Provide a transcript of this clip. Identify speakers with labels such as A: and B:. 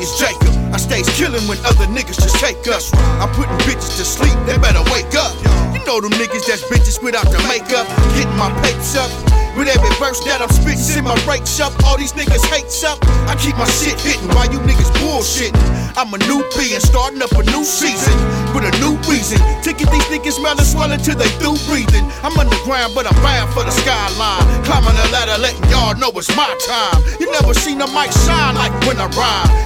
A: is Jacob. I stays killing when other niggas just take us. I'm putting bitches to sleep, they better wake up. You know them niggas that's bitches without the makeup. Getting my papes up. With every verse that I'm spitting, send my rates up. All these niggas hates up. I keep my shit hitting while you niggas bullshitting. I'm a new being, starting up a new season with a new reason to get these niggas smelling swelling till they through breathing. I'm underground, but I'm bound for the skyline. Climbing the ladder, letting y'all know it's my time. You never seen a mic shine like when I rhyme.